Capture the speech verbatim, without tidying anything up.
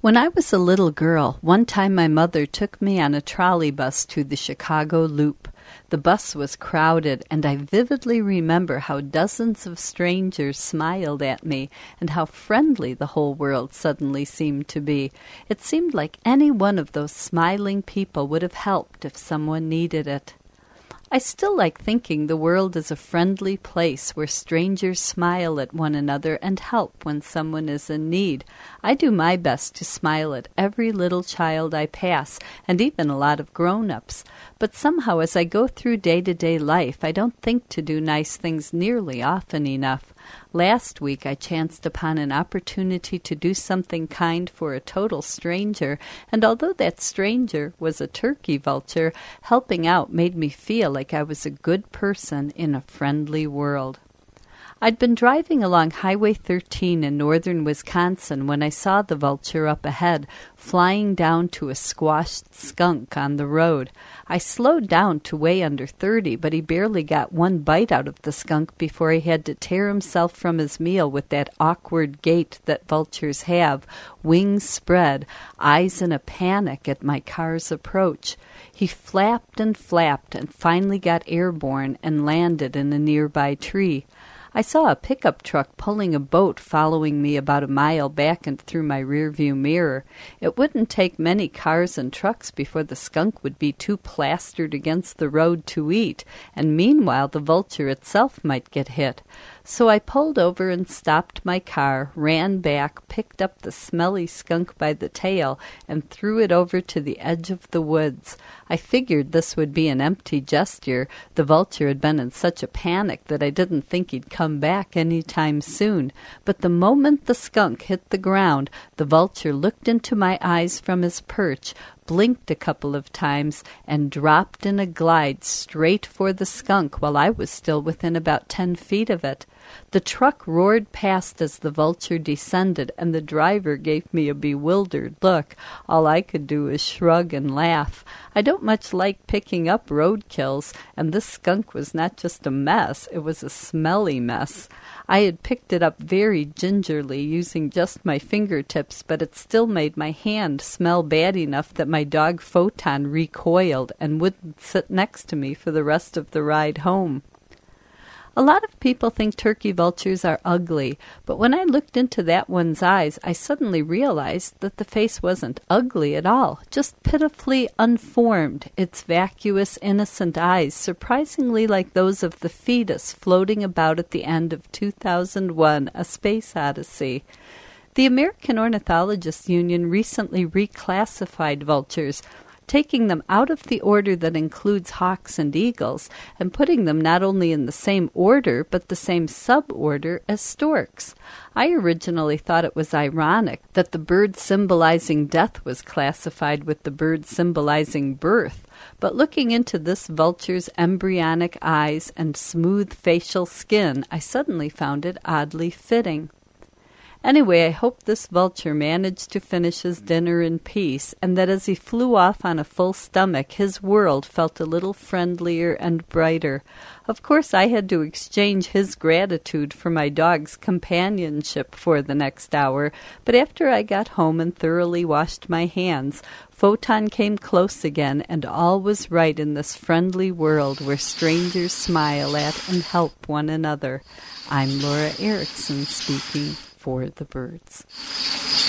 When I was a little girl, one time my mother took me on a trolley bus to the Chicago Loop. The bus was crowded, and I vividly remember how dozens of strangers smiled at me and how friendly the whole world suddenly seemed to be. It seemed like any one of those smiling people would have helped if someone needed it. I still like thinking the world is a friendly place where strangers smile at one another and help when someone is in need. I do my best to smile at every little child I pass, and even a lot of grown-ups. But somehow as I go through day-to-day life, I don't think to do nice things nearly often enough. Last week I chanced upon an opportunity to do something kind for a total stranger, and although that stranger was a turkey vulture, helping out made me feel like I was a good person in a friendly world. I'd been driving along Highway thirteen in northern Wisconsin when I saw the vulture up ahead, flying down to a squashed skunk on the road. I slowed down to weigh under thirty, but he barely got one bite out of the skunk before he had to tear himself from his meal with that awkward gait that vultures have, wings spread, eyes in a panic at my car's approach. He flapped and flapped and finally got airborne and landed in a nearby tree. I saw a pickup truck pulling a boat following me about a mile back and through my rearview mirror. It wouldn't take many cars and trucks before the skunk would be too plastered against the road to eat, and meanwhile the vulture itself might get hit. So I pulled over and stopped my car, ran back, picked up the smelly skunk by the tail, and threw it over to the edge of the woods. I figured this would be an empty gesture. The vulture had been in such a panic that I didn't think he'd come back any time soon. But the moment the skunk hit the ground, the vulture looked into my eyes from his perch, blinked a couple of times, and dropped in a glide straight for the skunk while I was still within about ten feet of it. The truck roared past as the vulture descended, and the driver gave me a bewildered look. All I could do was shrug and laugh. I don't much like picking up roadkills, and this skunk was not just a mess, it was a smelly mess. I had picked it up very gingerly, using just my fingertips, but it still made my hand smell bad enough that my dog Photon recoiled and wouldn't sit next to me for the rest of the ride home. A lot of people think turkey vultures are ugly, but when I looked into that one's eyes, I suddenly realized that the face wasn't ugly at all, just pitifully unformed, its vacuous, innocent eyes surprisingly like those of the fetus floating about at the end of two thousand one, A Space Odyssey. The American Ornithologists Union recently reclassified vultures, taking them out of the order that includes hawks and eagles and putting them not only in the same order but the same suborder as storks. I originally thought it was ironic that the bird symbolizing death was classified with the bird symbolizing birth, but looking into this vulture's embryonic eyes and smooth facial skin, I suddenly found it oddly fitting. Anyway, I hope this vulture managed to finish his dinner in peace, and that as he flew off on a full stomach, his world felt a little friendlier and brighter. Of course, I had to exchange his gratitude for my dog's companionship for the next hour, but after I got home and thoroughly washed my hands, Photon came close again, and all was right in this friendly world where strangers smile at and help one another. I'm Laura Erickson speaking for the birds.